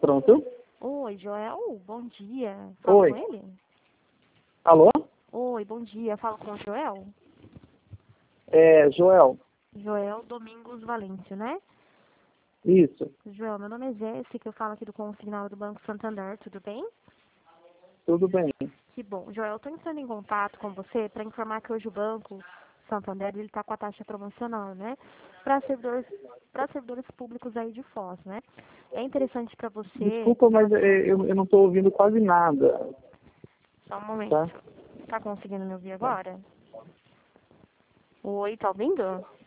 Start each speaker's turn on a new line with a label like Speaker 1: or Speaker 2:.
Speaker 1: Pronto.
Speaker 2: Oi, Joel, bom dia. Falo
Speaker 1: Oi.
Speaker 2: com ele?
Speaker 1: Alô?
Speaker 2: Oi, bom dia. Falo com o Joel?
Speaker 1: Joel.
Speaker 2: Joel Domingos Valêncio, né?
Speaker 1: Isso.
Speaker 2: Joel, meu nome é Jéssica, eu falo aqui do Consignado do Banco Santander, tudo bem?
Speaker 1: Tudo bem.
Speaker 2: Que bom. Joel, eu estou entrando em contato com você para informar que hoje o Banco Santander ele está com a taxa promocional, né? Para servidores públicos aí de Foz, né? É interessante para você
Speaker 1: Desculpa,
Speaker 2: que
Speaker 1: mas
Speaker 2: atua...
Speaker 1: eu não estou ouvindo quase nada.
Speaker 2: Só um momento.
Speaker 1: Tá?
Speaker 2: Tá conseguindo me ouvir agora? Oi, tá ouvindo?